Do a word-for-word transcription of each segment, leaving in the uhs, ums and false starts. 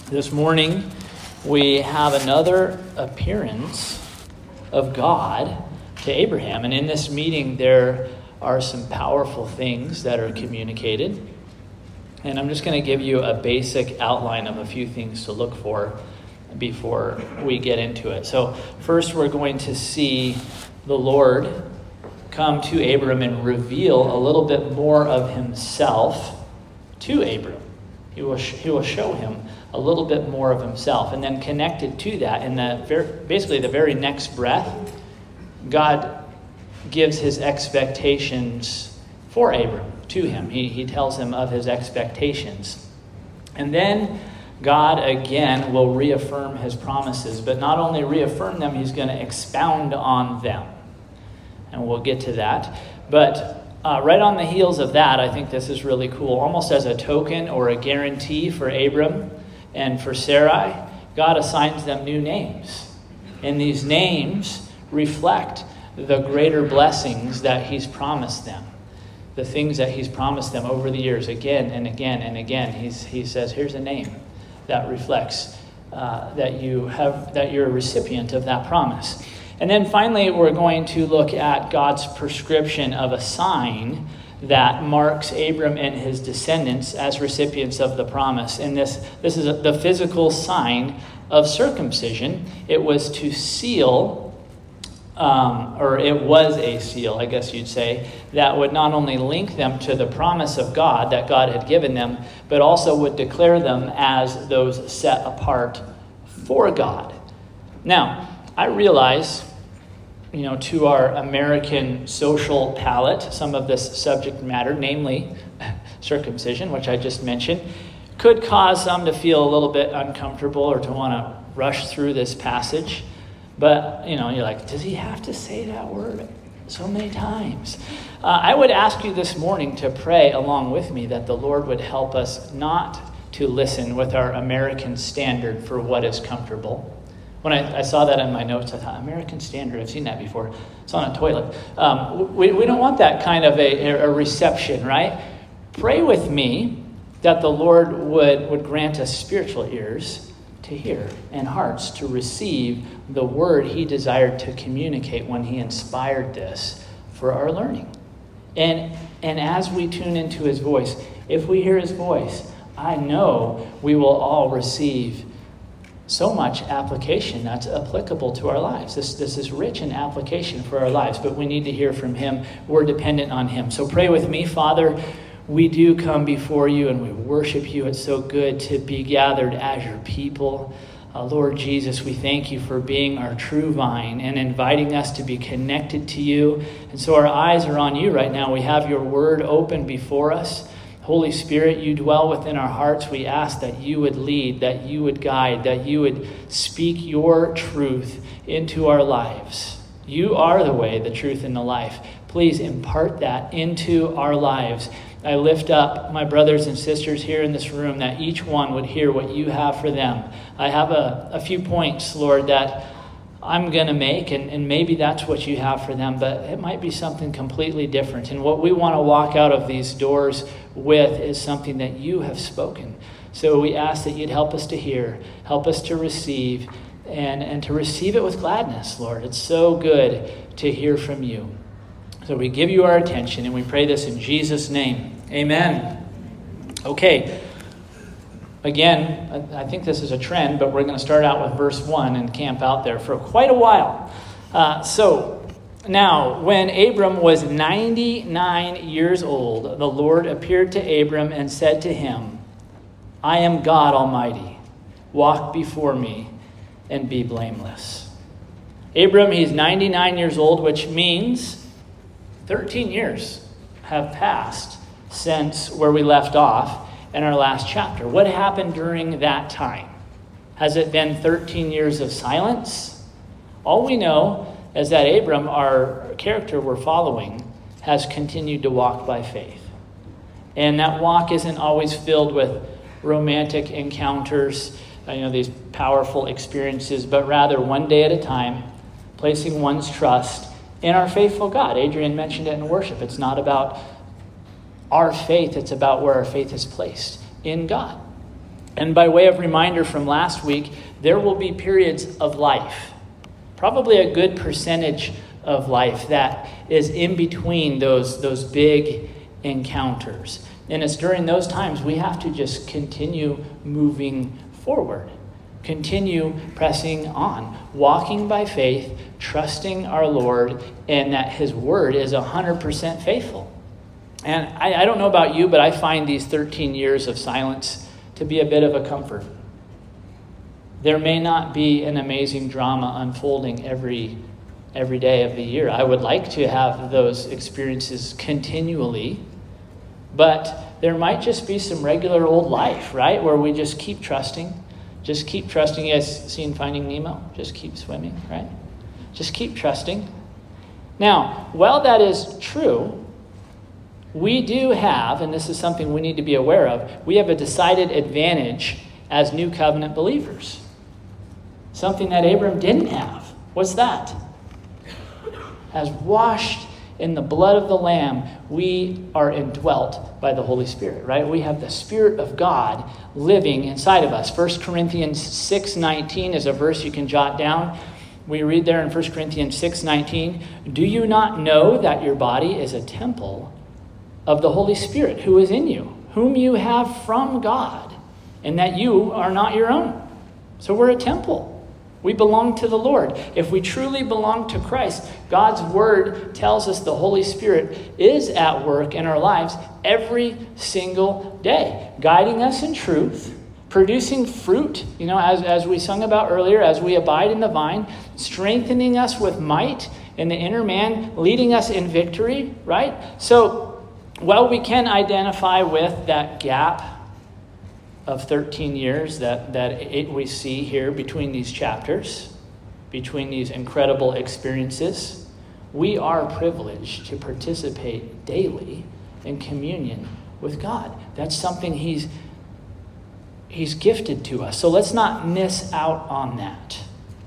This morning, we have another appearance of God to Abraham. And in this meeting, there are some powerful things that are communicated. And I'm just going to give you a basic outline of a few things to look for before we get into it. So first, we're going to see the Lord come to Abram and reveal a little bit more of himself to Abram. He will, sh- he will show him a little bit more of himself. And then connected to that, in the ver- basically the very next breath, God gives his expectations for Abram to him. He, he tells him of his expectations. And then God again will reaffirm his promises, but not only reaffirm them, he's going to expound on them. And we'll get to that. But uh, right on the heels of that, I think this is really cool. Almost as a token or a guarantee for Abram and for Sarai, God assigns them new names. And these names reflect the greater blessings that he's promised them. The things that he's promised them over the years, again and again and again. He's, he says, here's a name that reflects uh, that you have that you're a recipient of that promise. And then finally, we're going to look at God's prescription of a sign that marks Abram and his descendants as recipients of the promise. And this, this is a, the physical sign of circumcision. It was to seal, um, or it was a seal, I guess you'd say, that would not only link them to the promise of God that God had given them, but also would declare them as those set apart for God. Now, I realize, you know, to our American social palate, some of this subject matter, namely circumcision, which I just mentioned, could cause some to feel a little bit uncomfortable or to want to rush through this passage. But, you know, you're like, does he have to say that word so many times? Uh, I would ask you this morning to pray along with me that the Lord would help us not to listen with our American standard for what is comfortable. When I, I saw that in my notes, I thought, American Standard, I've seen that before. It's on a toilet. Um, we, we don't want that kind of a, a reception, right? Pray with me that the Lord would, would grant us spiritual ears to hear and hearts to receive the word he desired to communicate when he inspired this for our learning. And, and as we tune into his voice, if we hear his voice, I know we will all receive so much application that's applicable to our lives. This, this is rich in application for our lives, but we need to hear from him. We're dependent on him. So pray with me. Father, we do come before you and we worship you. It's so good to be gathered as your people. Uh, Lord Jesus, we thank you for being our true vine and inviting us to be connected to you. And so our eyes are on you right now. We have your word open before us. Holy Spirit, you dwell within our hearts. We ask that you would lead, that you would guide, that you would speak your truth into our lives. You are the way, the truth, and the life. Please impart that into our lives. I lift up my brothers and sisters here in this room, that each one would hear what you have for them. I have a, a few points, Lord, that I'm going to make, and, and maybe that's what you have for them, but it might be something completely different. And what we want to walk out of these doors with is something that you have spoken. So we ask that you'd help us to hear, help us to receive, and, and to receive it with gladness, Lord. It's so good to hear from you. So we give you our attention, and we pray this in Jesus' name. Amen. Okay. Again, I think this is a trend, but we're going to start out with verse one and camp out there for quite a while. Uh, so, now, when Abram was ninety-nine years old, the Lord appeared to Abram and said to him, I am God Almighty. Walk before me and be blameless. Abram, he's ninety-nine years old, which means thirteen years have passed since where we left off in our last chapter. What happened during that time? Has it been thirteen years of silence? All we know is that Abram, our character we're following, has continued to walk by faith. And that walk isn't always filled with romantic encounters, you know, these powerful experiences, but rather one day at a time, placing one's trust in our faithful God. Adrian mentioned it in worship. It's not about our faith, it's about where our faith is placed in God. And by way of reminder from last week, there will be periods of life, probably a good percentage of life that is in between those, those big encounters. And it's during those times we have to just continue moving forward, continue pressing on, walking by faith, trusting our Lord, and that his word is one hundred percent faithful. And I, I don't know about you, but I find these thirteen years of silence to be a bit of a comfort. There may not be an amazing drama unfolding every every day of the year. I would like to have those experiences continually, but there might just be some regular old life, right? Where we just keep trusting, just keep trusting. You guys seen Finding Nemo? Just keep swimming, right? Just keep trusting. Now, while that is true, we do have, and this is something we need to be aware of, we have a decided advantage as new covenant believers. Something that Abram didn't have. What's that? As washed in the blood of the Lamb, we are indwelt by the Holy Spirit, right? We have the Spirit of God living inside of us. First Corinthians six nineteen is a verse you can jot down. We read there in First Corinthians six nineteen, "Do you not know that your body is a temple of the Holy Spirit who is in you, whom you have from God, and that you are not your own?" So we're a temple. We belong to the Lord. If we truly belong to Christ, God's word tells us the Holy Spirit is at work in our lives every single day, guiding us in truth, producing fruit, you know, as, as we sung about earlier, as we abide in the vine, strengthening us with might in the inner man, leading us in victory, right? So while we can identify with that gap of thirteen years that, that it, we see here between these chapters, between these incredible experiences, we are privileged to participate daily in communion with God. That's something he's, he's gifted to us. So let's not miss out on that.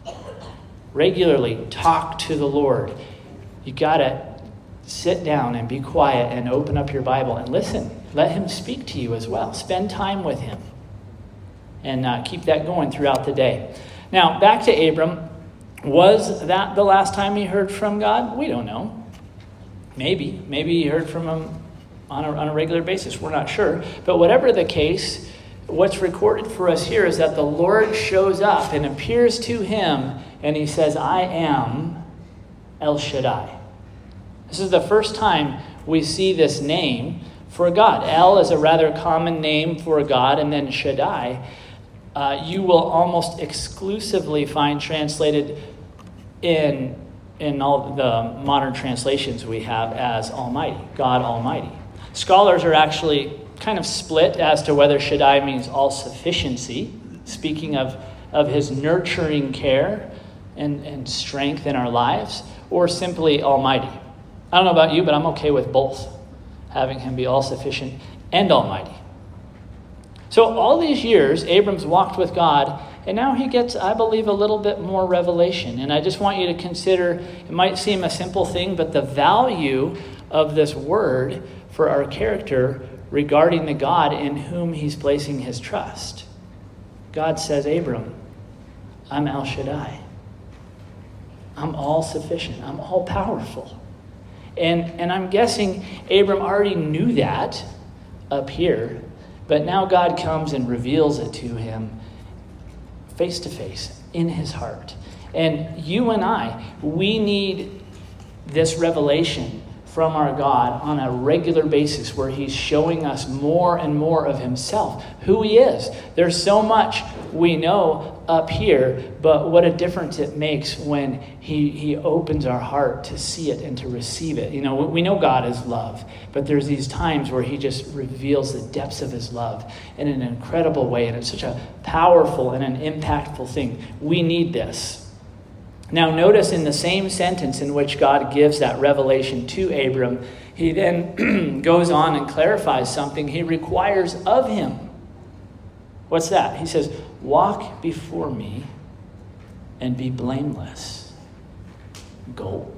Regularly talk to the Lord. You got to sit down and be quiet and open up your Bible and listen. Let him speak to you as well. Spend time with him. And uh, keep that going throughout the day. Now, back to Abram. Was that the last time he heard from God? We don't know. Maybe. Maybe he heard from him on a, on a regular basis. We're not sure. But whatever the case, what's recorded for us here is that the Lord shows up and appears to him, and he says, "I am El Shaddai." This is the first time we see this name for God. El is a rather common name for God, and then Shaddai, uh, you will almost exclusively find translated in, in all the modern translations we have as Almighty, God Almighty. Scholars are actually kind of split as to whether Shaddai means all-sufficiency, speaking of, of his nurturing care and, and strength in our lives, or simply Almighty. I don't know about you, but I'm okay with both, having him be all-sufficient and almighty. So all these years, Abram's walked with God, and now he gets, I believe, a little bit more revelation. And I just want you to consider, it might seem a simple thing, but the value of this word for our character regarding the God in whom he's placing his trust. God says, Abram, I'm El Shaddai. I'm all-sufficient. I'm all-powerful. And and I'm guessing Abram already knew that up here, but now God comes and reveals it to him face to face in his heart. And you and I, we need this revelation from our God on a regular basis where he's showing us more and more of himself, who he is. There's so much we know up here, but what a difference it makes when he, he opens our heart to see it and to receive it. You know, we know God is love, but there's these times where he just reveals the depths of his love in an incredible way, and it's such a powerful and an impactful thing. We need this. Now notice in the same sentence in which God gives that revelation to Abram, he then goes on and clarifies something he requires of him. What's that? He says, walk before me and be blameless. Go.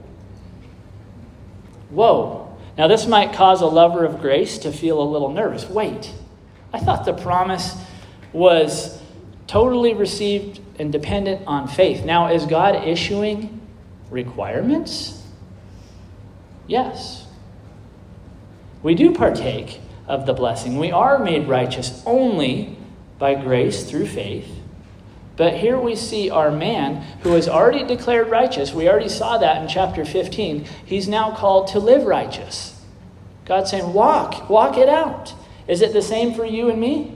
Whoa. Now this might cause a lover of grace to feel a little nervous. Wait, I thought the promise was totally received and dependent on faith. Now, is God issuing requirements? Yes. We do partake of the blessing. We are made righteous only by grace through faith. But here we see our man who is already declared righteous. We already saw that in chapter fifteen. He's now called to live righteous. God's saying, walk, walk it out. Is it the same for you and me?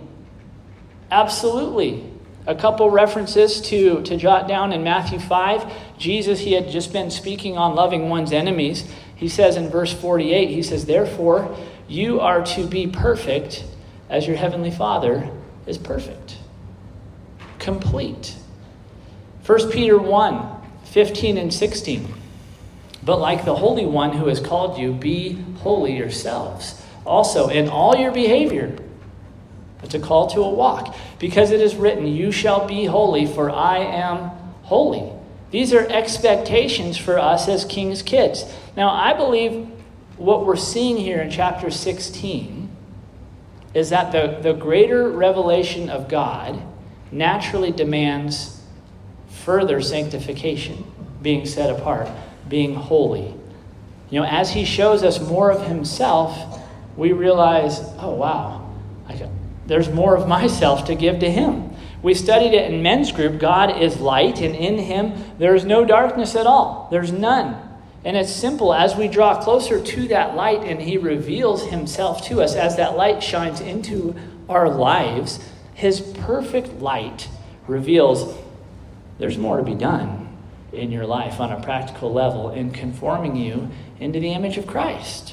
Absolutely. A couple references to, to jot down in Matthew five. Jesus, he had just been speaking on loving one's enemies. He says in verse forty-eight, he says, therefore, you are to be perfect as your heavenly Father is perfect. Complete. First Peter one, fifteen and sixteen. But like the Holy One who has called you, be holy yourselves. Also, in all your behavior, it's a call to a walk. Because it is written, you shall be holy, for I am holy. These are expectations for us as king's kids. Now, I believe what we're seeing here in chapter sixteen is that the, the greater revelation of God naturally demands further sanctification, being set apart, being holy. You know, as he shows us more of himself, we realize, oh, wow, I can, there's more of myself to give to him. We studied it in men's group. God is light, and in him there is no darkness at all. There's none. And it's simple. As we draw closer to that light and he reveals himself to us, as that light shines into our lives, his perfect light reveals there's more to be done in your life on a practical level in conforming you into the image of Christ.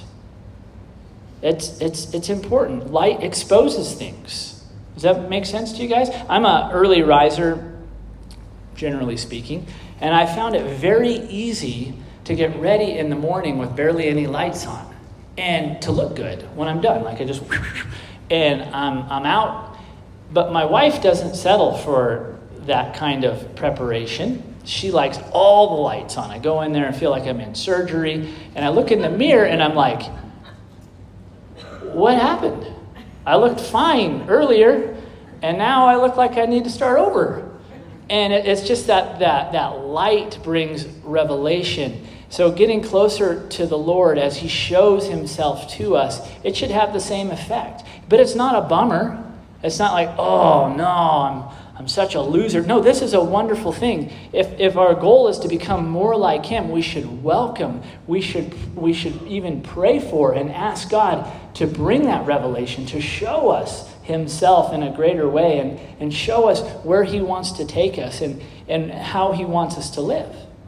It's, it's, it's important. Light exposes things. Does that make sense to you guys? I'm an early riser, generally speaking, and I found it very easy to get ready in the morning with barely any lights on and to look good when I'm done. Like I just, and I'm, I'm out. But my wife doesn't settle for that kind of preparation. She likes all the lights on. I go in there and feel like I'm in surgery, and I look in the mirror and I'm like, what happened? I looked fine earlier, and now I look like I need to start over. And it, it's just that, that, that light brings revelation. So getting closer to the Lord as he shows himself to us, it should have the same effect. But it's not a bummer. It's not like, oh, no, I'm I'm such a loser. No, this is a wonderful thing. If if our goal is to become more like him, we should welcome, we should we should even pray for and ask God to bring that revelation, to show us himself in a greater way and, and show us where he wants to take us and, and how he wants us to live.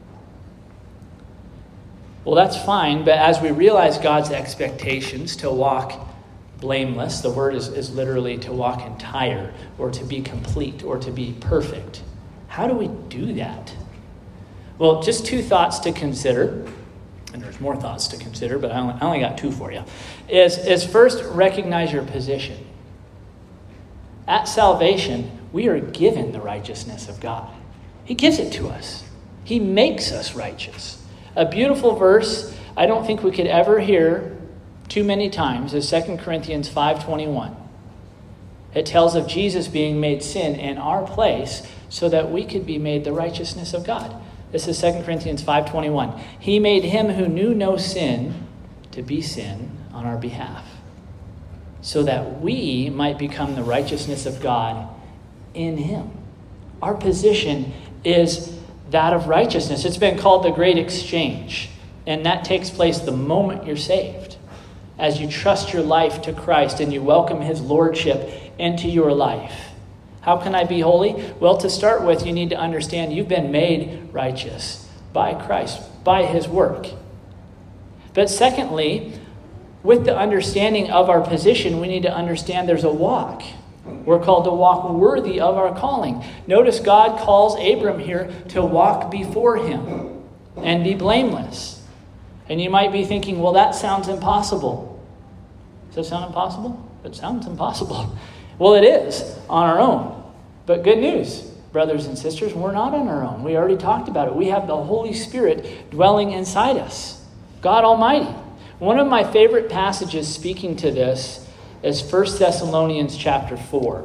Well, that's fine, but as we realize God's expectations to walk blameless, the word is, is literally to walk entire or to be complete or to be perfect. How do we do that? Well, just two thoughts to consider, and there's more thoughts to consider, but I only, I only got two for you, is, is first, recognize your position. At salvation, we are given the righteousness of God. He gives it to us. He makes us righteous. A beautiful verse I don't think we could ever hear too many times is Second Corinthians five twenty-one. It tells of Jesus being made sin in our place so that we could be made the righteousness of God. This is Second Corinthians five twenty-one. He made him who knew no sin to be sin on our behalf, so that we might become the righteousness of God in him. Our position is that of righteousness. It's been called the great exchange, and that takes place the moment you're saved. As you trust your life to Christ and you welcome his lordship into your life. How can I be holy? Well, to start with, you need to understand you've been made righteous by Christ, by his work. But secondly, with the understanding of our position, we need to understand there's a walk. We're called to walk worthy of our calling. Notice God calls Abram here to walk before him and be blameless. And you might be thinking, well, that sounds impossible. Does that sound impossible? It sounds impossible. Well, it is on our own. But good news, brothers and sisters, we're not on our own. We already talked about it. We have the Holy Spirit dwelling inside us. God Almighty. One of my favorite passages speaking to this is First Thessalonians chapter four.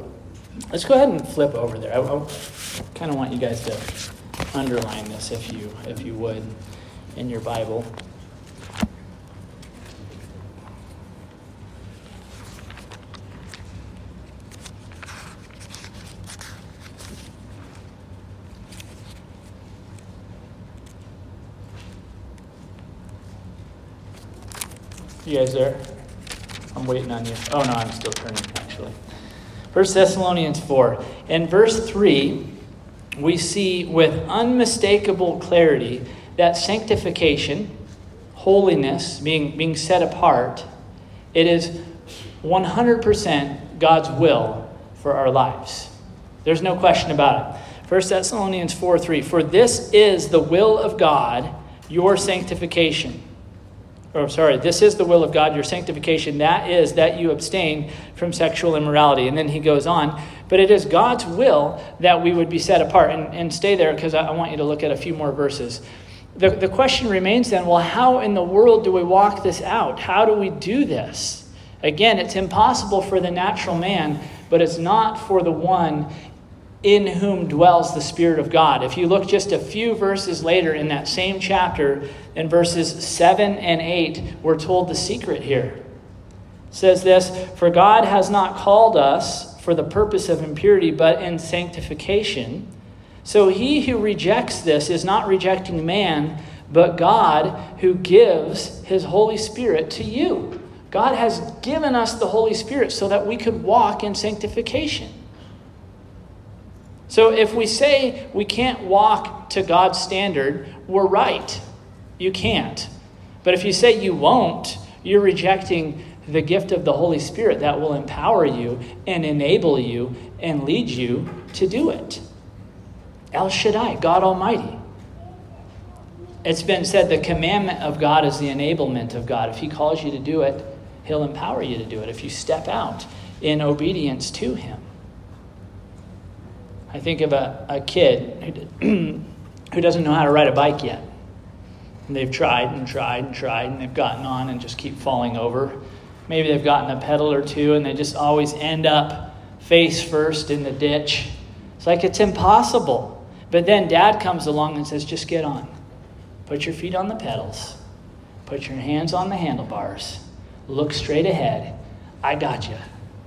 Let's go ahead and flip over there. I, I kind of want you guys to underline this if you if you would in your Bible. You guys there? I'm waiting on you. Oh, no, I'm still turning, actually. First Thessalonians four. In verse three, we see with unmistakable clarity that sanctification, holiness, being, being set apart, it is one hundred percent God's will for our lives. There's no question about it. First Thessalonians four three. For this is the will of God, your sanctification. Or sorry, this is the will of God, your sanctification. That is that you abstain from sexual immorality. And then he goes on. But it is God's will that we would be set apart. And, and stay there because I, I want you to look at a few more verses. The, the question remains then, well, how in the world do we walk this out? How do we do this? Again, it's impossible for the natural man, but it's not for the one in whom dwells the Spirit of God. If you look just a few verses later in that same chapter, in verses seven and eight, we're told the secret here. It says this, for God has not called us for the purpose of impurity, but in sanctification. So he who rejects this is not rejecting man, but God who gives his Holy Spirit to you. God has given us the Holy Spirit so that we could walk in sanctification. So if we say we can't walk to God's standard, we're right. You can't. But if you say you won't, you're rejecting the gift of the Holy Spirit that will empower you and enable you and lead you to do it. El Shaddai, God Almighty. It's been said the commandment of God is the enablement of God. If he calls you to do it, he'll empower you to do it if you step out in obedience to him. I think of a, a kid who, who doesn't know how to ride a bike yet. And they've tried and tried and tried, and they've gotten on and just keep falling over. Maybe they've gotten a pedal or two, and they just always end up face first in the ditch. It's like it's impossible. But then Dad comes along and says, just get on. Put your feet on the pedals. Put your hands on the handlebars. Look straight ahead. I got you.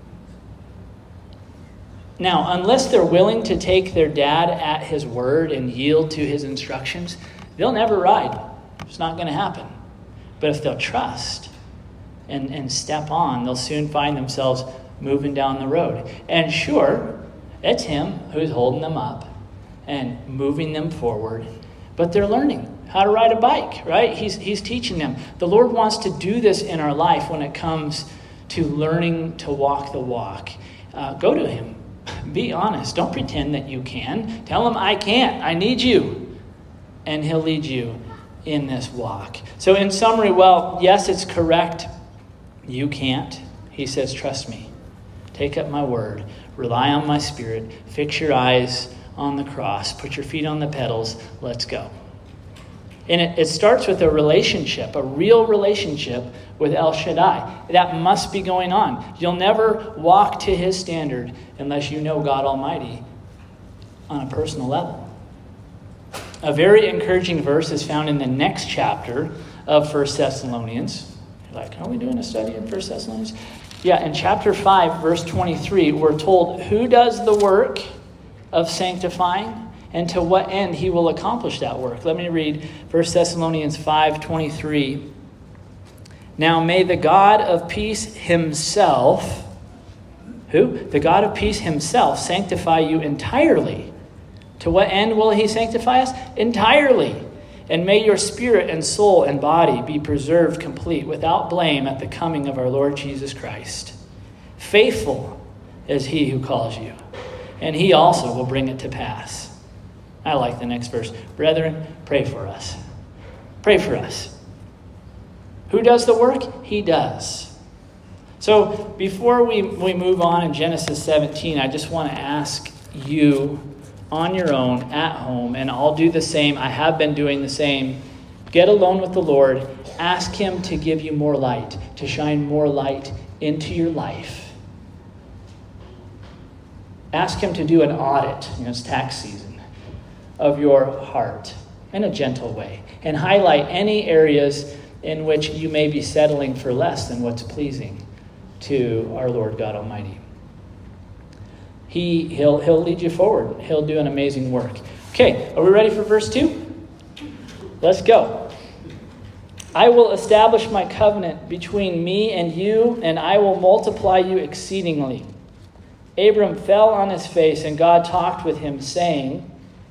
Now, unless they're willing to take their dad at his word and yield to his instructions, they'll never ride. It's not going to happen. But if they'll trust and, and step on, they'll soon find themselves moving down the road. And sure, it's him who's holding them up and moving them forward. But they're learning how to ride a bike, right? He's, he's teaching them. The Lord wants to do this in our life when it comes to learning to walk the walk. Uh, go to him. Be honest. Don't pretend that you can. Tell him, I can't. I need you. And he'll lead you in this walk. So in summary, well, yes, it's correct. You can't. He says, trust me. Take up my word. Rely on my Spirit. Fix your eyes on the cross. Put your feet on the pedals. Let's go. And it, it starts with a relationship, a real relationship with El Shaddai. That must be going on. You'll never walk to his standard unless you know God Almighty on a personal level. A very encouraging verse is found in the next chapter of First Thessalonians. You're like, are we doing a study in First Thessalonians? Yeah, in chapter five, verse twenty-three, we're told who does the work of sanctifying and to what end he will accomplish that work. Let me read First Thessalonians five twenty-three. Now may the God of peace himself, who? The God of peace himself sanctify you entirely. To what end will he sanctify us? Entirely. And may your spirit and soul and body be preserved complete without blame at the coming of our Lord Jesus Christ. Faithful is he who calls you, and he also will bring it to pass. I like the next verse. Brethren, pray for us. Pray for us. Who does the work? He does. So before we, we move on in Genesis seventeen, I just want to ask you on your own, at home, and I'll do the same. I have been doing the same. Get alone with the Lord. Ask him to give you more light, to shine more light into your life. Ask him to do an audit, you know, it's tax season, of your heart in a gentle way, and highlight any areas in which you may be settling for less than what's pleasing to our Lord God Almighty. He, he'll, he'll lead you forward. He'll do an amazing work. Okay, are we ready for verse two? Let's go. I will establish my covenant between me and you, and I will multiply you exceedingly. Abram fell on his face, and God talked with him, saying,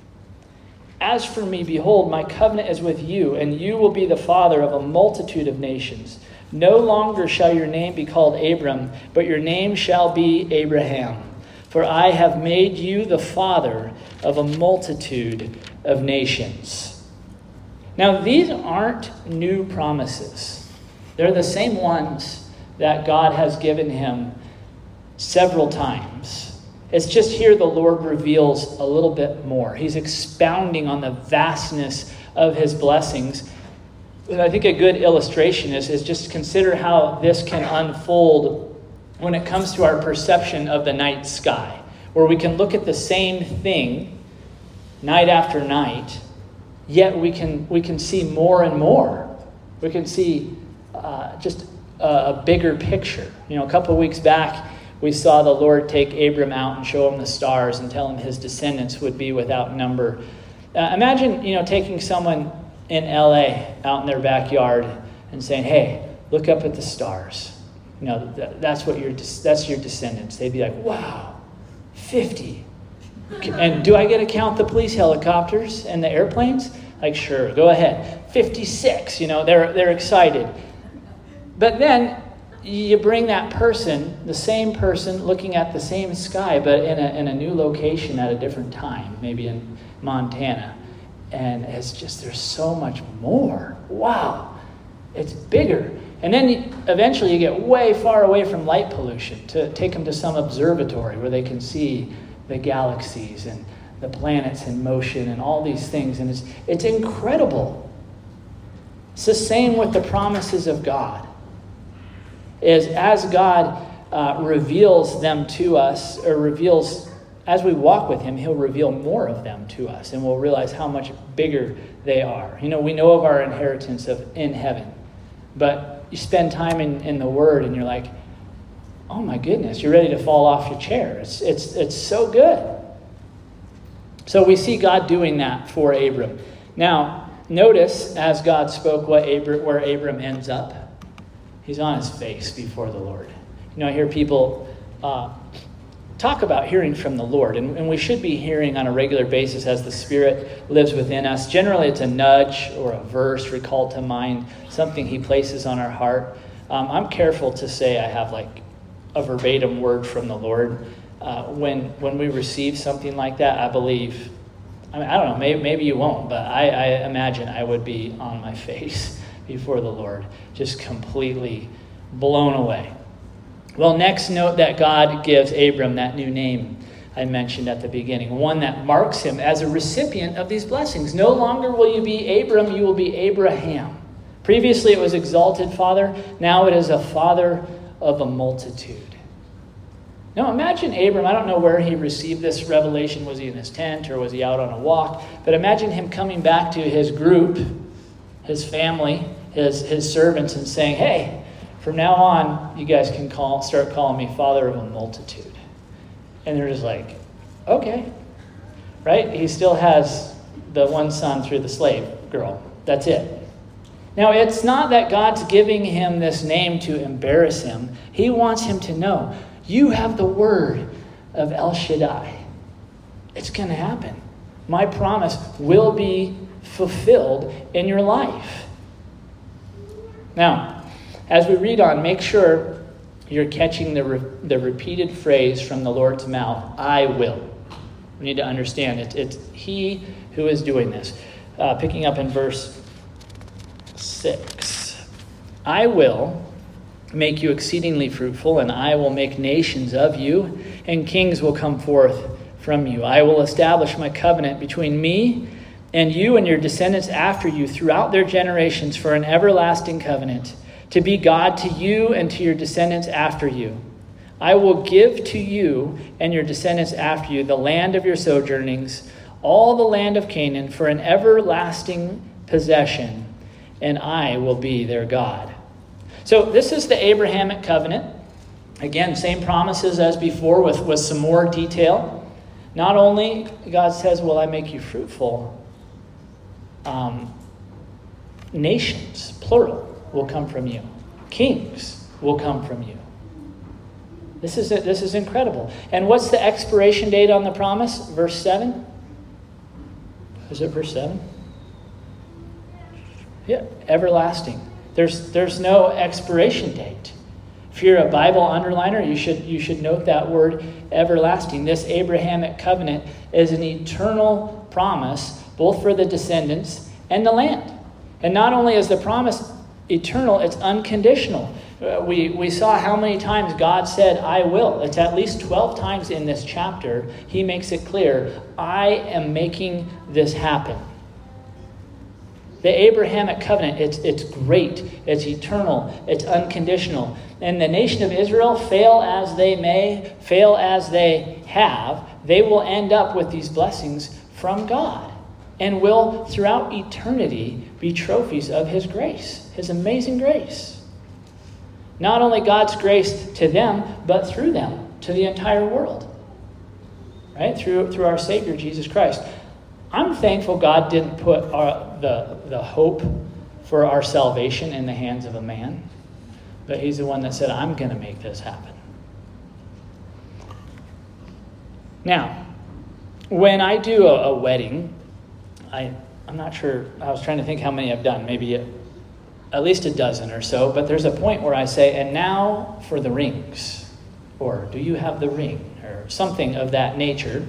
As for me, behold, my covenant is with you, and you will be the father of a multitude of nations. No longer shall your name be called Abram, but your name shall be Abraham. For I have made you the father of a multitude of nations. Now, these aren't new promises. They're the same ones that God has given him several times. It's just here the Lord reveals a little bit more. He's expounding on the vastness of his blessings. And I think a good illustration is, is just consider how this can unfold when it comes to our perception of the night sky, where we can look at the same thing night after night, yet we can we can see more and more. We can see uh, just a, a bigger picture. You know, a couple of weeks back, we saw the Lord take Abram out and show him the stars and tell him his descendants would be without number. Uh, imagine, you know, taking someone in L A out in their backyard and saying, "Hey, look up at the stars. You know, that, that's what your that's your descendants." They'd be like, "Wow, fifty. And do I get to count the police helicopters and the airplanes?" Like, sure, go ahead. fifty-six, you know, they're they're excited. But then you bring that person, the same person, looking at the same sky, but in a in a new location at a different time, maybe in Montana. And it's just, there's so much more. Wow, it's bigger. And then eventually you get way far away from light pollution to take them to some observatory where they can see the galaxies and the planets in motion and all these things. And it's it's incredible. It's the same with the promises of God. Is as God uh, reveals them to us, or reveals, as we walk with him, he'll reveal more of them to us, and we'll realize how much bigger they are. You know, we know of our inheritance of in heaven, but you spend time in, in the Word, and you're like, oh my goodness, you're ready to fall off your chair. It's it's it's so good. So we see God doing that for Abram. Now, notice as God spoke what Abram, where Abram ends up. He's on his face before the Lord. You know, I hear people uh, talk about hearing from the Lord, and, and we should be hearing on a regular basis as the Spirit lives within us. Generally, it's a nudge or a verse recalled to mind, something he places on our heart. Um, I'm careful to say I have like a verbatim word from the Lord. Uh, when when we receive something like that, I believe, I mean, I don't know, maybe, maybe you won't, but I, I imagine I would be on my face before the Lord, just completely blown away. Well, next note that God gives Abram that new name I mentioned at the beginning, one that marks him as a recipient of these blessings. No longer will you be Abram, you will be Abraham. Previously it was exalted father, now it is a father of a multitude. Now imagine Abram, I don't know where he received this revelation. Was he in his tent or was he out on a walk? But imagine him coming back to his group, his family, his, his servants, and saying, hey, from now on, you guys can call, start calling me father of a multitude. And they're just like, okay. Right? He still has the one son through the slave girl. That's it. Now, it's not that God's giving him this name to embarrass him. He wants him to know, you have the word of El Shaddai. It's going to happen. My promise will be fulfilled in your life. Now, as we read on, make sure you're catching the re- the repeated phrase from the Lord's mouth, I will. We need to understand it. It's he who is doing this. Uh, picking up in verse six. I will make you exceedingly fruitful, and I will make nations of you, and kings will come forth from you. I will establish my covenant between me and you and your descendants after you throughout their generations for an everlasting covenant, to be God to you and to your descendants after you. I will give to you and your descendants after you the land of your sojournings, all the land of Canaan, for an everlasting possession, and I will be their God. So this is the Abrahamic covenant. Again, same promises as before with, with some more detail. Not only God says, will I make you fruitful, um, nations, plural, will come from you. Kings will come from you. This is this is incredible. And what's the expiration date on the promise? Verse seven? Is it verse seven? Yeah, everlasting. There's there's no expiration date. If you're a Bible underliner, you should you should note that word everlasting. This Abrahamic covenant is an eternal promise, both for the descendants and the land. And not only is the promise eternal, it's unconditional. Uh, we, we saw how many times God said, I will. It's at least twelve times in this chapter. He makes it clear, I am making this happen. The Abrahamic covenant, it's, it's great, it's eternal, it's unconditional. And the nation of Israel, fail as they may, fail as they have, they will end up with these blessings from God and will, throughout eternity, be trophies of his grace, his amazing grace. Not only God's grace to them, but through them, to the entire world. Right? Through, through our Savior, Jesus Christ. I'm thankful God didn't put our, the, the hope for our salvation in the hands of a man. But he's the one that said, I'm going to make this happen. Now, when I do a, a wedding, I, I'm not sure, I was trying to think how many I've done, maybe a, at least a dozen or so, but there's a point where I say, and now for the rings, or do you have the ring, or something of that nature.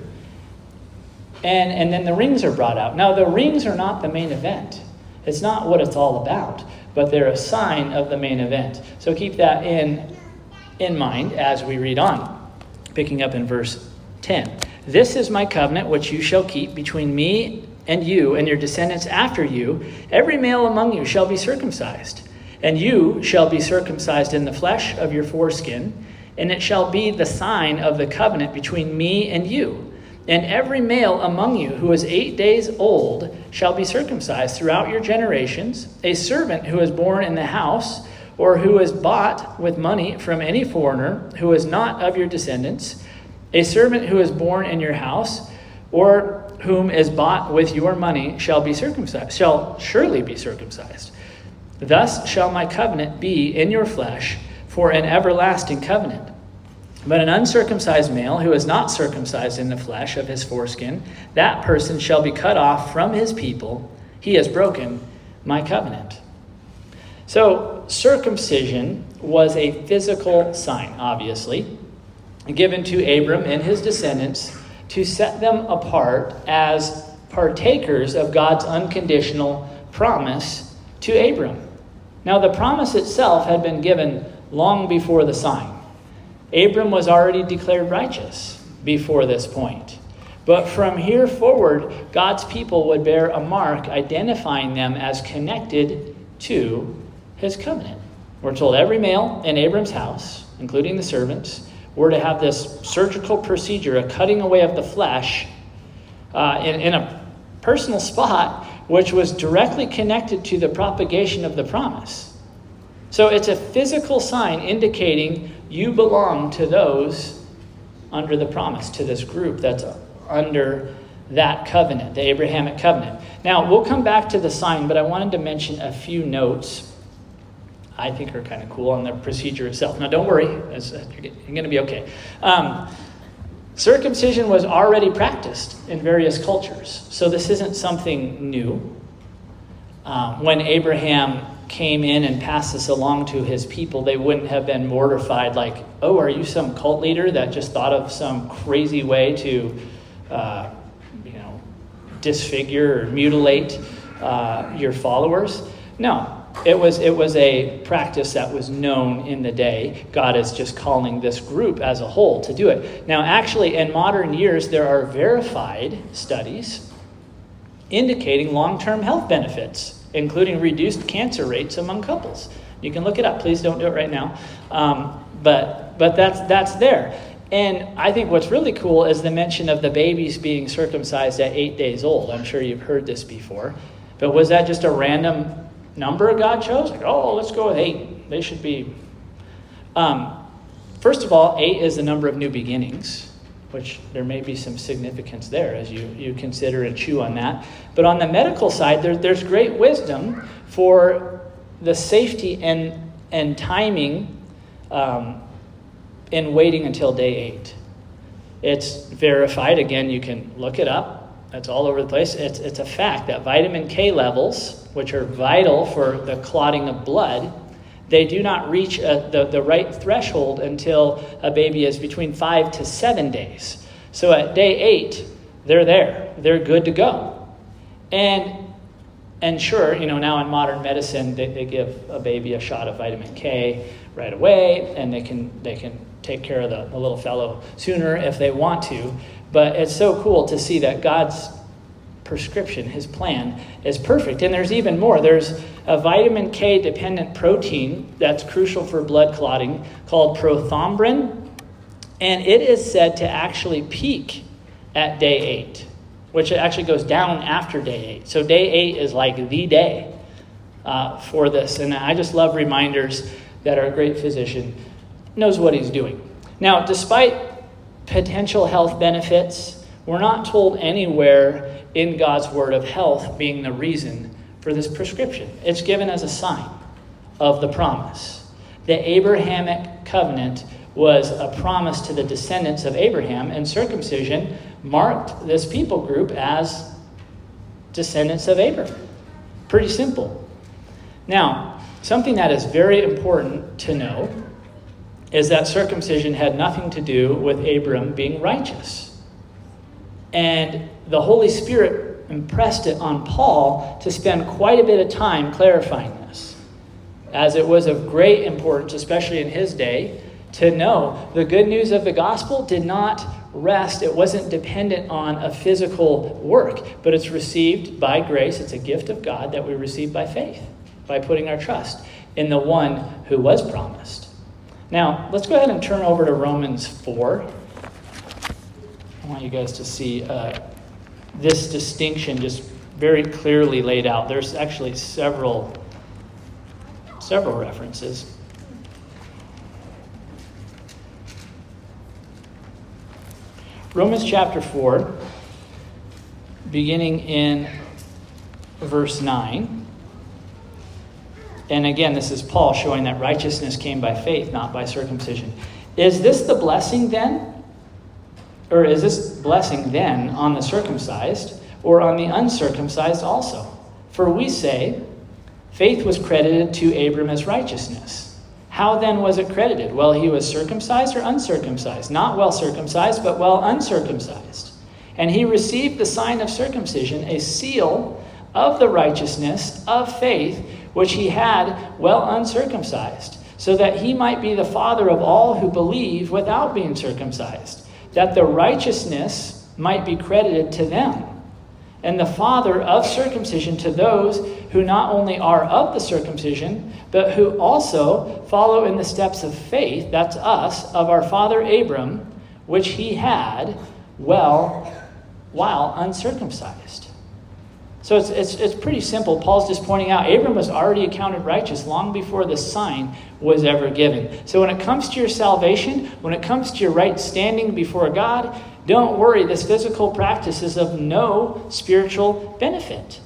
And, and then the rings are brought out. Now, the rings are not the main event. It's not what it's all about, but they're a sign of the main event. So keep that in, in mind as we read on, picking up in verse ten. This is my covenant which you shall keep between me and you and your descendants after you. Every male among you shall be circumcised, and you shall be circumcised in the flesh of your foreskin, and it shall be the sign of the covenant between me and you. And every male among you who is eight days old shall be circumcised throughout your generations. A servant who is born in the house or who is bought with money from any foreigner who is not of your descendants, a servant who is born in your house or whom is bought with your money shall be circumcised, shall surely be circumcised. Thus shall my covenant be in your flesh for an everlasting covenant. But an uncircumcised male who is not circumcised in the flesh of his foreskin, that person shall be cut off from his people. He has broken my covenant. So circumcision was a physical sign, obviously, given to Abram and his descendants to set them apart as partakers of God's unconditional promise to Abram. Now, the promise itself had been given long before the sign. Abram was already declared righteous before this point. But from here forward, God's people would bear a mark identifying them as connected to his covenant. We're told every male in Abram's house, including the servants, were to have this surgical procedure, a cutting away of the flesh uh, in, in a personal spot, which was directly connected to the propagation of the promise. So it's a physical sign indicating you belong to those under the promise, to this group that's under that covenant, the Abrahamic covenant. Now, we'll come back to the sign, but I wanted to mention a few notes I think are kind of cool on the procedure itself. Now, don't worry. You're going to be okay. Um, circumcision was already practiced in various cultures, so this isn't something new. Um, when Abraham came in and passed this along to his people, they wouldn't have been mortified like, oh, are you some cult leader that just thought of some crazy way to, uh, you know, disfigure or mutilate uh, your followers? No, it was it was a practice that was known in the day. God is just calling this group as a whole to do it. Now, actually, in modern years, there are verified studies indicating long-term health benefits, including reduced cancer rates among couples. You can look it up. Please don't do it right now. Um, but but but that's that's there. And I think what's really cool is the mention of the babies being circumcised at eight days old. I'm sure you've heard this before. But was that just a random number God chose? Like, oh, let's go with eight. They should be. Um, first of all, eight is the number of new beginnings, which there may be some significance there as you, you consider and chew on that. But on the medical side, there, there's great wisdom for the safety and, and timing um, in waiting until day eight. It's verified. Again, you can look it up. That's all over the place. It's, it's a fact that vitamin K levels, which are vital for the clotting of blood, they do not reach a, the, the right threshold until a baby is between five to seven days. So at day eight, they're there. They're good to go. And and sure, you know, now in modern medicine, they, they give a baby a shot of vitamin K right away, and they can they can take care of the, the little fellow sooner if they want to. But it's so cool to see that God's prescription, his plan, is perfect. And there's even more. There's a vitamin K dependent protein that's crucial for blood clotting called prothrombin, and it is said to actually peak at day eight, which actually goes down after day eight. So day eight is like the day uh, for this. And I just love reminders that our great physician knows what he's doing. Now, despite potential health benefits, we're not told anywhere in God's word of health being the reason for this prescription. It's given as a sign of the promise. The Abrahamic covenant was a promise to the descendants of Abraham, and circumcision marked this people group as descendants of Abraham. Pretty simple. Now, something that is very important to know is that circumcision had nothing to do with Abram being righteous. And the Holy Spirit impressed it on Paul to spend quite a bit of time clarifying this, as it was of great importance, especially in his day, to know the good news of the gospel did not rest. It wasn't dependent on a physical work, but it's received by grace. It's a gift of God that we receive by faith, by putting our trust in the one who was promised. Now, let's go ahead and turn over to Romans four. I want you guys to see uh, this distinction just very clearly laid out. There's actually several, several references. Romans chapter four, beginning in verse nine. And again, this is Paul showing that righteousness came by faith, not by circumcision. Is this the blessing then? Or is this blessing then on the circumcised or on the uncircumcised also? For we say, faith was credited to Abram as righteousness. How then was it credited? Well, he was circumcised or uncircumcised? Not well circumcised, but well uncircumcised. And he received the sign of circumcision, a seal of the righteousness of faith, which he had well uncircumcised, so that he might be the father of all who believe without being circumcised, that the righteousness might be credited to them, and the father of circumcision to those who not only are of the circumcision, but who also follow in the steps of faith, that's us, of our father Abram, which he had well while uncircumcised. So it's, it's it's pretty simple. Paul's just pointing out Abram was already accounted righteous long before the sign was ever given. So when it comes to your salvation, when it comes to your right standing before God, don't worry. This physical practice is of no spiritual benefit.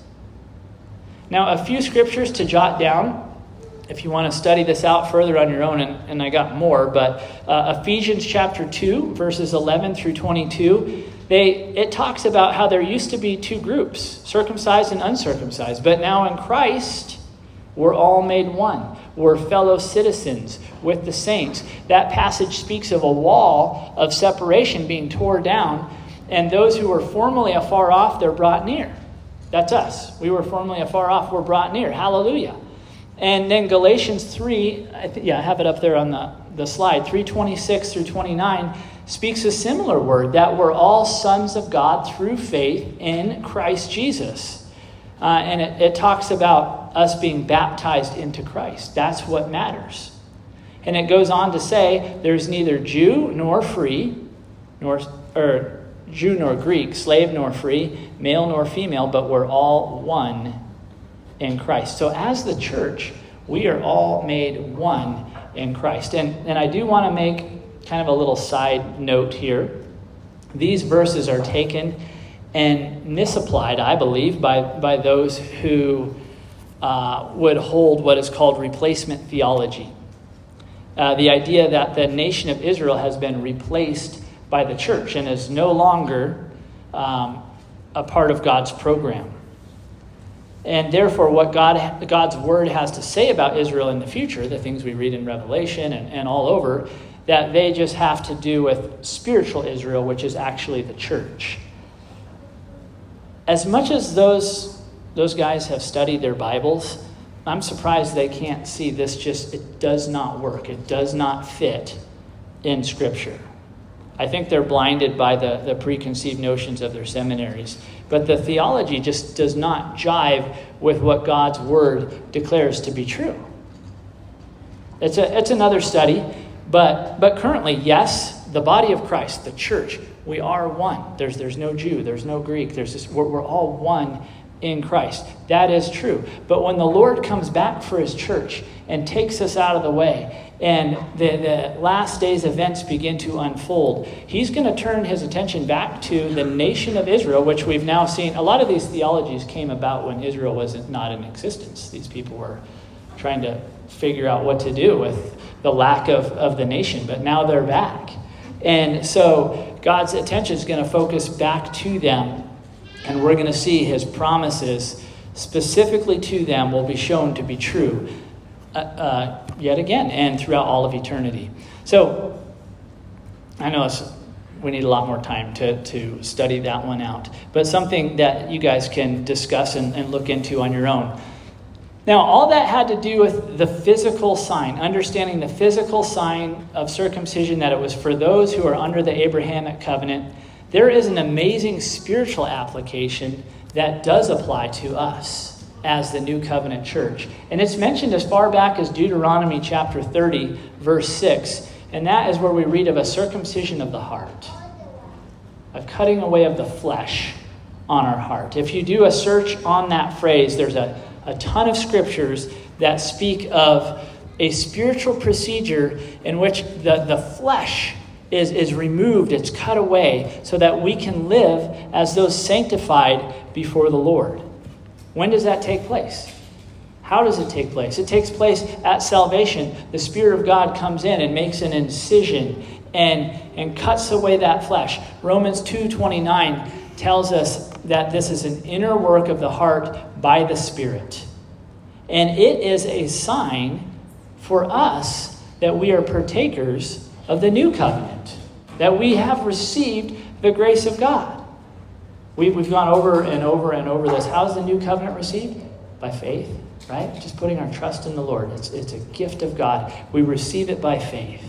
Now, a few scriptures to jot down if you want to study this out further on your own, and, and I got more, but uh, Ephesians chapter two, verses eleven through twenty-two, They, it talks about how there used to be two groups, circumcised and uncircumcised. But now in Christ, we're all made one. We're fellow citizens with the saints. That passage speaks of a wall of separation being torn down, and those who were formerly afar off, they're brought near. That's us. We were formerly afar off, we're brought near. Hallelujah. And then Galatians three, I th- yeah, I have it up there on the, the slide, three twenty-six through twenty-nine, speaks a similar word, that we're all sons of God through faith in Christ Jesus. Uh, and it, it talks about us being baptized into Christ. That's what matters. And it goes on to say, there's neither Jew nor free, nor or Jew nor Greek, slave nor free, male nor female, but we're all one in Christ. So as the church, we are all made one in Christ. And, and I do want to make kind of a little side note here. These verses are taken and misapplied, I believe, by, by those who uh, would hold what is called replacement theology. Uh, the idea that the nation of Israel has been replaced by the church and is no longer um, a part of God's program. And therefore, what God God's word has to say about Israel in the future, the things we read in Revelation and, and all over, that they just have to do with spiritual Israel, which is actually the church. As much as those, those guys have studied their Bibles, I'm surprised they can't see this just, it does not work. It does not fit in Scripture. I think they're blinded by the, the preconceived notions of their seminaries. But the theology just does not jive with what God's word declares to be true. It's a it's another study, but but currently, yes, the body of Christ, the church, we are one. There's there's no Jew, there's no Greek, there's this, we're, we're all one in Christ. That is true. But when the Lord comes back for his church and takes us out of the way, and the, the last days events begin to unfold, he's going to turn his attention back to the nation of Israel, which we've now seen. A lot of these theologies came about when Israel was not in existence. These people were trying to figure out what to do with the lack of, of the nation, but now they're back. And so God's attention is going to focus back to them, and we're going to see his promises specifically to them will be shown to be true uh, uh, yet again and throughout all of eternity. So I know it's, we need a lot more time to, to study that one out, but something that you guys can discuss and, and look into on your own. Now, all that had to do with the physical sign, understanding the physical sign of circumcision, that it was for those who are under the Abrahamic covenant. There is an amazing spiritual application that does apply to us as the New Covenant church. And it's mentioned as far back as Deuteronomy chapter thirty, verse six. And that is where we read of a circumcision of the heart, a cutting away of the flesh on our heart. If you do a search on that phrase, there's a, a ton of scriptures that speak of a spiritual procedure in which the, the flesh is, is removed, it's cut away, so that we can live as those sanctified before the Lord. When does that take place? How does it take place? It takes place at salvation. The Spirit of God comes in and makes an incision and, and cuts away that flesh. Romans two twenty-nine tells us that this is an inner work of the heart by the Spirit. And it is a sign for us that we are partakers of the new covenant, that we have received the grace of God. We, we've gone over and over and over this. How's the new covenant received? By faith, right? Just putting our trust in the Lord. It's, it's a gift of God. We receive it by faith.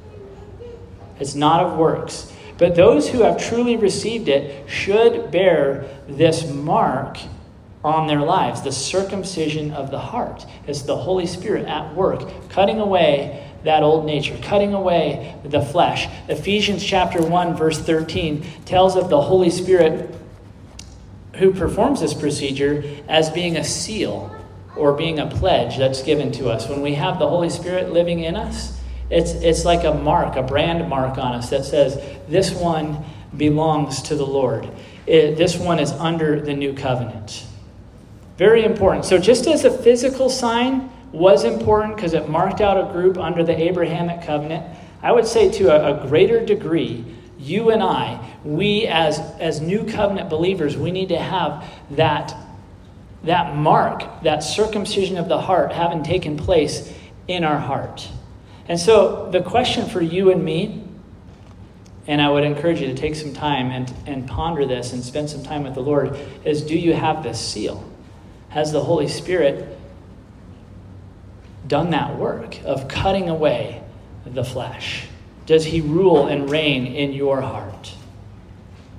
It's not of works. But those who have truly received it should bear this mark on their lives, the circumcision of the heart. It's the Holy Spirit at work, cutting away that old nature, cutting away the flesh. Ephesians chapter one, verse thirteen tells of the Holy Spirit who performs this procedure as being a seal or being a pledge that's given to us. When we have the Holy Spirit living in us, it's it's like a mark, a brand mark on us that says, this one belongs to the Lord. It, this one is under the new covenant. Very important. So just as a physical sign was important because it marked out a group under the Abrahamic covenant, I would say to a, a greater degree, you and I, we as, as new covenant believers, we need to have that, that mark, that circumcision of the heart having taken place in our heart. And so the question for you and me, and I would encourage you to take some time and, and ponder this and spend some time with the Lord, is do you have this seal? Has the Holy Spirit done that work of cutting away the flesh? Does he rule and reign in your heart?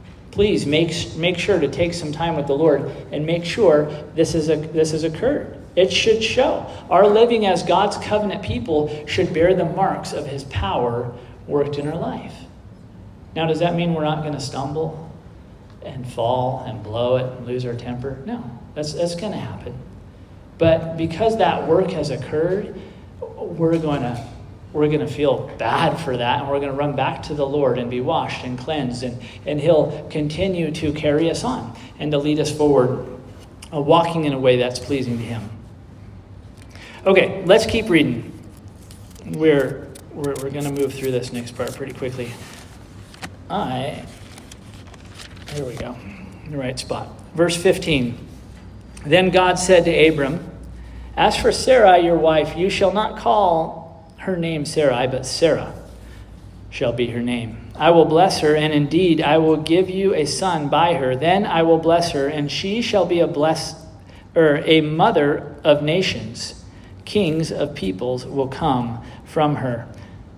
Please make, make sure to take some time with the Lord and make sure this is a, this has occurred. It should show. Our living as God's covenant people should bear the marks of his power worked in our life. Now, does that mean we're not going to stumble and fall and blow it and lose our temper? No, that's, that's going to happen. But because that work has occurred, we're going to we're going to feel bad for that, and we're going to run back to the Lord and be washed and cleansed, and, and he'll continue to carry us on and to lead us forward, uh, walking in a way that's pleasing to him. Okay, let's keep reading. We're we're, we're going to move through this next part pretty quickly. I, here we go, in the right spot. Verse fifteen. Then God said to Abram, as for Sarai, your wife, you shall not call her name Sarai, but Sarah shall be her name. I will bless her, and indeed I will give you a son by her. Then I will bless her, and she shall be a bless, or a mother of nations. Kings of peoples will come from her.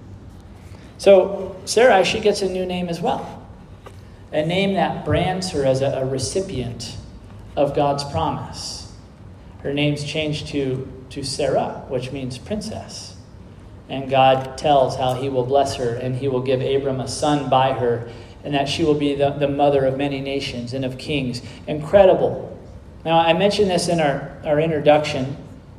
So Sarai, she gets a new name as well. A name that brands her as a, a recipient of God's promise. Her name's changed to, to Sarah, which means princess. And God tells how he will bless her, and he will give Abram a son by her, and that she will be the, the mother of many nations and of kings. Incredible. Now, I mentioned this in our, our introduction.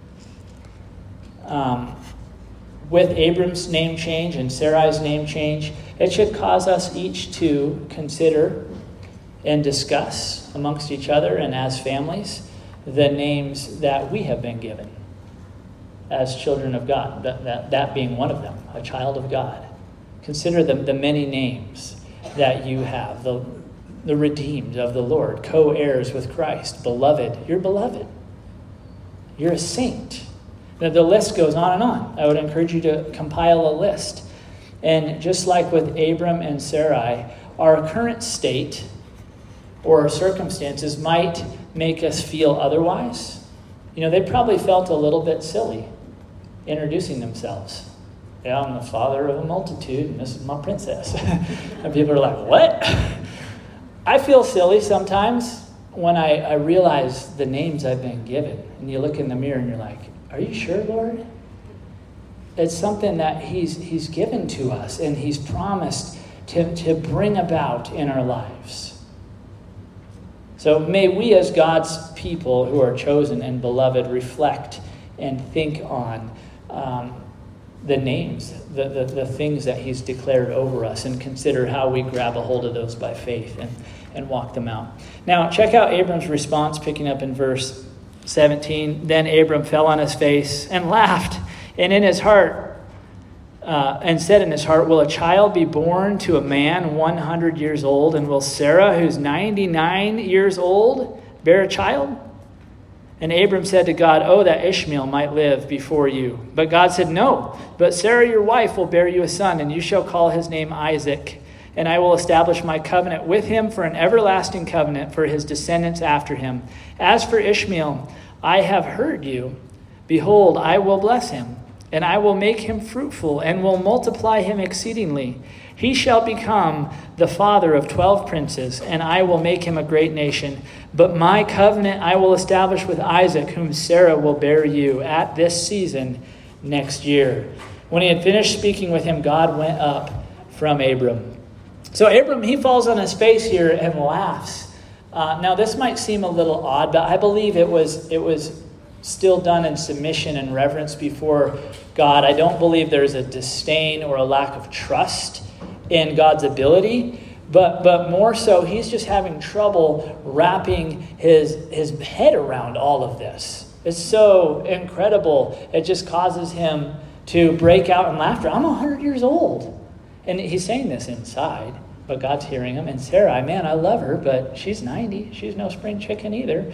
Um, with Abram's name change and Sarai's name change, it should cause us each to consider and discuss amongst each other and as families the names that we have been given as children of God, that, that, that being one of them, a child of God. Consider the, the many names that you have, the, the redeemed of the Lord, co-heirs with Christ, beloved. You're beloved. You're a saint. The, the list goes on and on. I would encourage you to compile a list. And just like with Abram and Sarai, our current state or circumstances might make us feel otherwise. You know, they probably felt a little bit silly introducing themselves. Yeah, I'm the father of a multitude, and this is my princess. And people are like, what? I feel silly sometimes when I, I realize the names I've been given. And you look in the mirror and you're like, are you sure, Lord? It's something that he's he's given to us, and he's promised to, to bring about in our lives. So may we as God's people who are chosen and beloved reflect and think on um, the names, the, the, the things that he's declared over us, and consider how we grab a hold of those by faith and, and walk them out. Now, check out Abram's response, picking up in verse seventeen. Then Abram fell on his face and laughed, and in his heart, Uh, and said in his heart, will a child be born to a man one hundred years old? And will Sarah, who's ninety-nine years old, bear a child? And Abram said to God, oh, that Ishmael might live before you. But God said, no, but Sarah, your wife, will bear you a son, and you shall call his name Isaac. And I will establish my covenant with him for an everlasting covenant for his descendants after him. As for Ishmael, I have heard you. Behold, I will bless him. And I will make him fruitful, and will multiply him exceedingly. He shall become the father of twelve princes, and I will make him a great nation. But my covenant I will establish with Isaac, whom Sarah will bear you at this season next year. When he had finished speaking with him, God went up from Abram. So Abram, he falls on his face here and laughs. Uh, now, this might seem a little odd, but I believe it was it was still done in submission and reverence before God. I don't believe there's a disdain or a lack of trust in God's ability, but but more so, he's just having trouble wrapping his his head around all of this. It's so incredible. It just causes him to break out in laughter. I'm one hundred years old. And he's saying this inside, but God's hearing him. And Sarai, man, I love her, but she's ninety. She's no spring chicken either.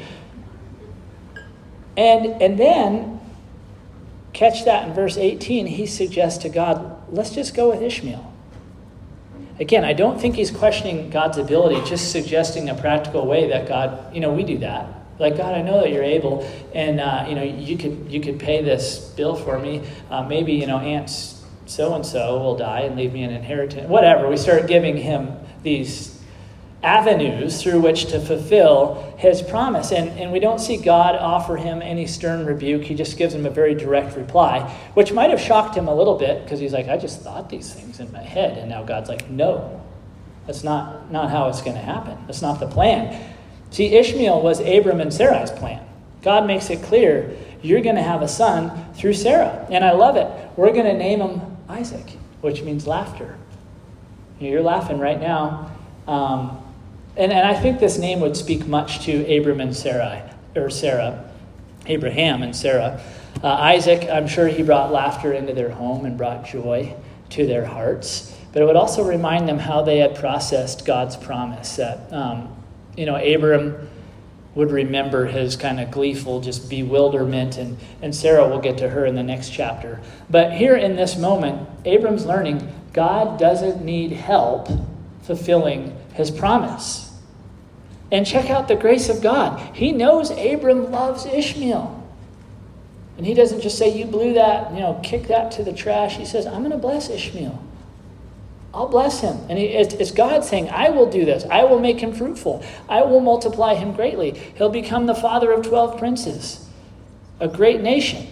And and then, catch that in verse eighteen, he suggests to God, let's just go with Ishmael. Again, I don't think he's questioning God's ability, just suggesting a practical way that God, you know, we do that. Like, God, I know that you're able, and, uh, you know, you could you could pay this bill for me. Uh, maybe, you know, Aunt so-and-so will die and leave me an inheritance. Whatever, we start giving him these avenues through which to fulfill his promise. And, and we don't see God offer him any stern rebuke. He just gives him a very direct reply, which might have shocked him a little bit because he's like, I just thought these things in my head. And now God's like, no, that's not, not how it's going to happen. That's not the plan. See, Ishmael was Abram and Sarai's plan. God makes it clear, you're going to have a son through Sarah. And I love it. We're going to name him Isaac, which means laughter. You're laughing right now. Um, And, and I think this name would speak much to Abram and Sarai, or Sarah, Abraham and Sarah. Uh, Isaac, I'm sure he brought laughter into their home and brought joy to their hearts. But it would also remind them how they had processed God's promise. That, um, you know, Abram would remember his kind of gleeful just bewilderment, and, and Sarah will get to her in the next chapter. But here in this moment, Abram's learning God doesn't need help fulfilling his promise. And check out the grace of God. He knows Abram loves Ishmael. And he doesn't just say, you blew that, you know, kick that to the trash. He says, I'm going to bless Ishmael. I'll bless him. And he, it's, it's God saying, I will do this. I will make him fruitful. I will multiply him greatly. He'll become the father of twelve princes, a great nation.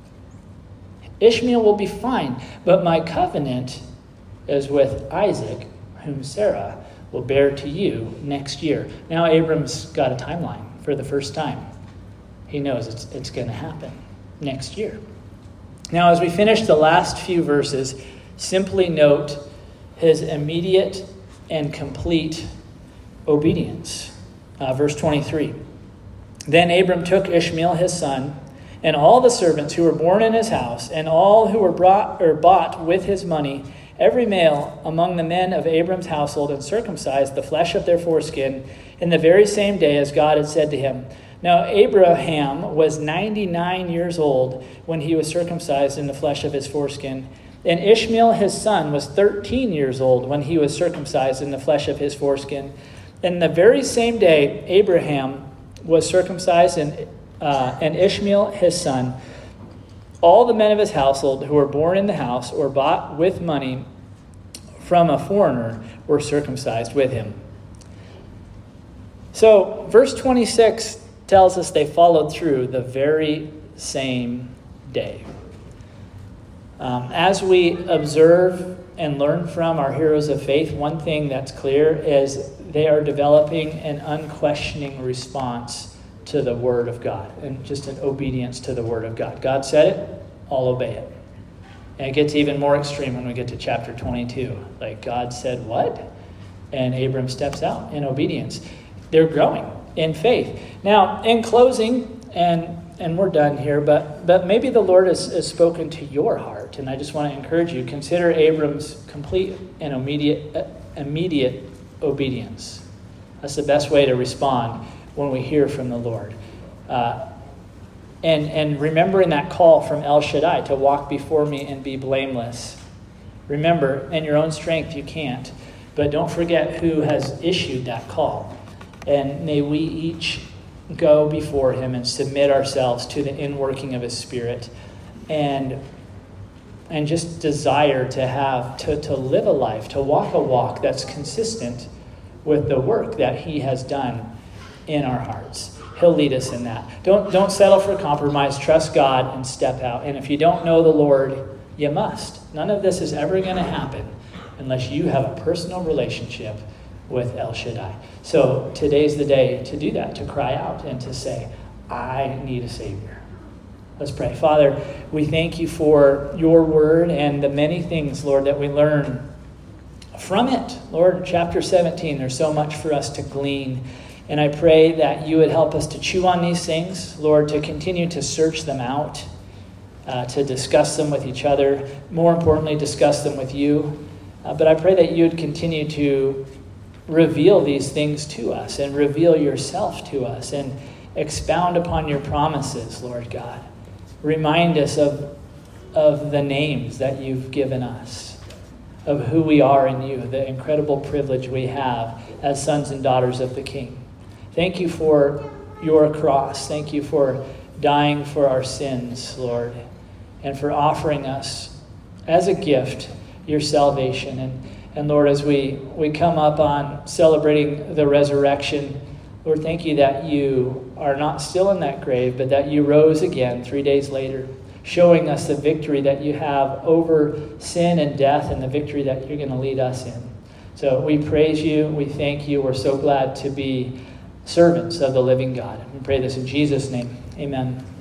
Ishmael will be fine. But my covenant is with Isaac, whom Sarah will bear to you next year. Now Abram's got a timeline for the first time. He knows it's, it's going to happen next year. Now as we finish the last few verses, simply note his immediate and complete obedience. Uh, verse twenty-three. Then Abram took Ishmael his son, and all the servants who were born in his house, and all who were brought or bought with his money, every male among the men of Abram's household, and circumcised the flesh of their foreskin in the very same day as God had said to him. Now Abraham was ninety-nine years old when he was circumcised in the flesh of his foreskin. And Ishmael his son was thirteen years old when he was circumcised in the flesh of his foreskin. And the very same day Abraham was circumcised, and, uh, and Ishmael his son, all the men of his household who were born in the house or bought with money from a foreigner were circumcised with him. So verse twenty-six tells us they followed through the very same day. Um, as we observe and learn from our heroes of faith, one thing that's clear is they are developing an unquestioning response to the Word of God, and just an obedience to the Word of God. God said it, I'll obey it. And it gets even more extreme when we get to chapter twenty-two. Like, God said what? And Abram steps out in obedience. They're growing in faith. Now, in closing, and and we're done here, but but maybe the Lord has, has spoken to your heart, and I just want to encourage you, consider Abram's complete and immediate uh, immediate obedience. That's the best way to respond when we hear from the Lord. Uh, and, and remembering that call from El Shaddai to walk before me and be blameless. Remember, in your own strength you can't, but don't forget who has issued that call. And may we each go before him and submit ourselves to the inworking of his Spirit, and and just desire to have, to, to live a life, to walk a walk that's consistent with the work that he has done in our hearts. He'll lead us in that. Don't, don't settle for compromise. Trust God and step out. And if you don't know the Lord, you must. None of this is ever going to happen unless you have a personal relationship with El Shaddai. So today's the day to do that, to cry out and to say, I need a Savior. Let's pray. Father, we thank you for your word and the many things, Lord, that we learn from it. Lord, chapter seventeen, there's so much for us to glean. And I pray that you would help us to chew on these things, Lord, to continue to search them out, uh, to discuss them with each other, more importantly, discuss them with you. Uh, but I pray that you would continue to reveal these things to us and reveal yourself to us and expound upon your promises, Lord God. Remind us of, of the names that you've given us, of who we are in you, the incredible privilege we have as sons and daughters of the King. Thank you for your cross. Thank you for dying for our sins, Lord, and for offering us as a gift your salvation. And, And Lord, as we, we come up on celebrating the resurrection, Lord, thank you that you are not still in that grave, but that you rose again three days later, showing us the victory that you have over sin and death and the victory that you're going to lead us in. So we praise you. We thank you. We're so glad to be servants of the living God. We pray this in Jesus' name. Amen.